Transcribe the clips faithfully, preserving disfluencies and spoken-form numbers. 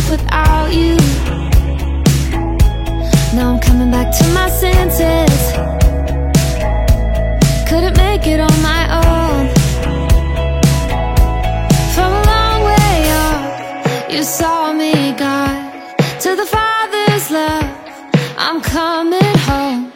life without you. Now I'm coming back to my senses. Couldn't make it on my own. From a long way up, you saw me guide to the Father's love. I'm coming home.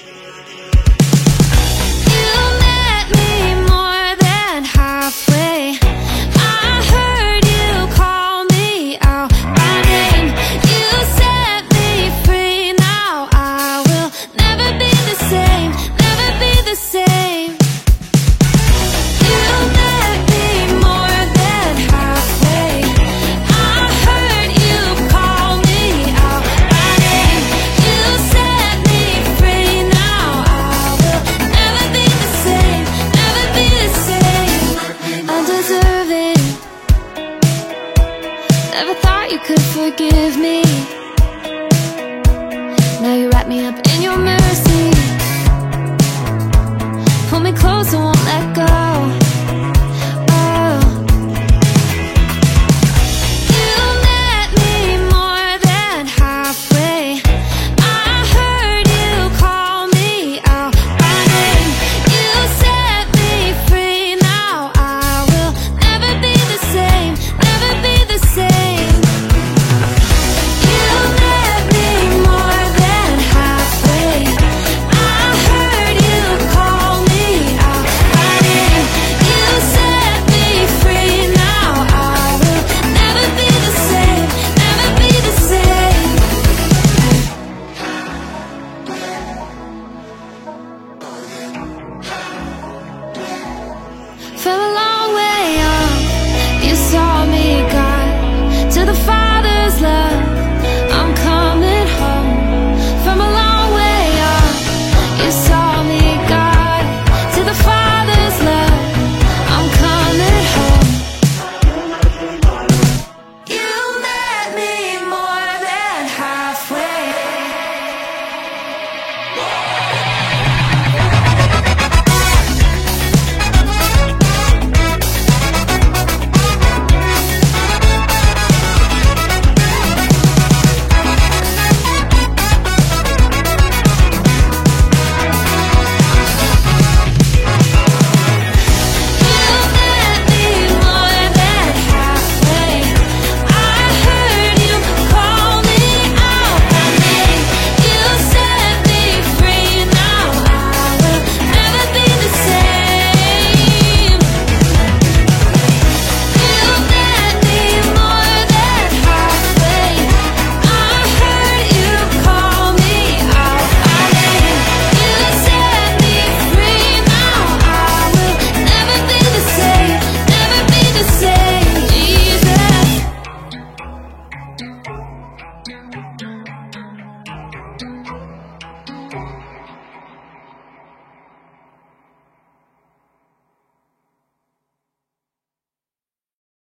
You met me more than halfway. I heard you call me out by name. You set me free. Now I will never be the same, never be the same. You met me more than halfway. I heard you call me out by name. You set me free. Now I will never be the same, never be the same. Undeserving, never thought you could forgive me. Now you wrap me up in your memory.